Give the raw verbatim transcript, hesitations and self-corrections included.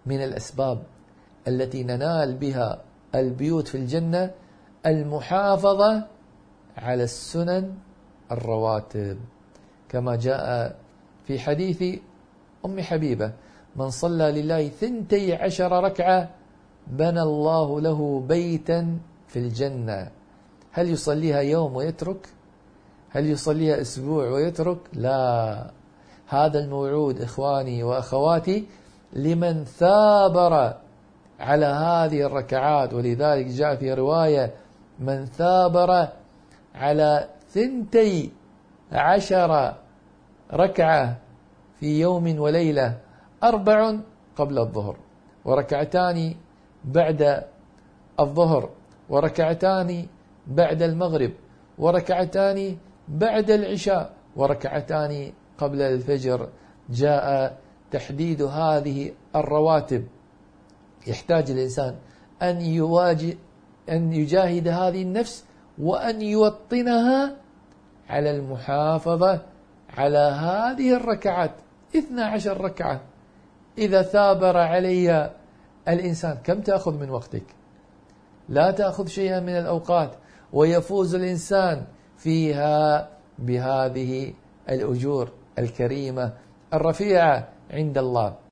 من الأسباب التي ننال بها البيوت في الجنة المحافظة على السنن الرواتب، كما جاء في حديث أم حبيبة: من صلى لله ثنتي عشر ركعة بنى الله له بيتا في الجنة. هل يصليها يوم ويترك؟ هل يصليها أسبوع ويترك؟ لا، هذا الموعود إخواني وأخواتي لمن ثابر على هذه الركعات. ولذلك جاء في رواية: من ثابر على ثنتي عشر ركعة في يوم وليلة، أربع قبل الظهر، وركعتان بعد الظهر، وركعتان بعد المغرب، وركعتان بعد العشاء، وركعتان قبل الفجر. جاء تحديد هذه الرواتب. يحتاج الإنسان أن يواجه أن يجاهد هذه النفس وأن يوطنها على المحافظة على هذه الركعات. اثنا عشر ركعة إذا ثابر علي الإنسان، كم تأخذ من وقتك؟ لا تأخذ شيئا من الأوقات، ويفوز الإنسان فيها بهذه الأجور الكريمة الرفيعة عند الله.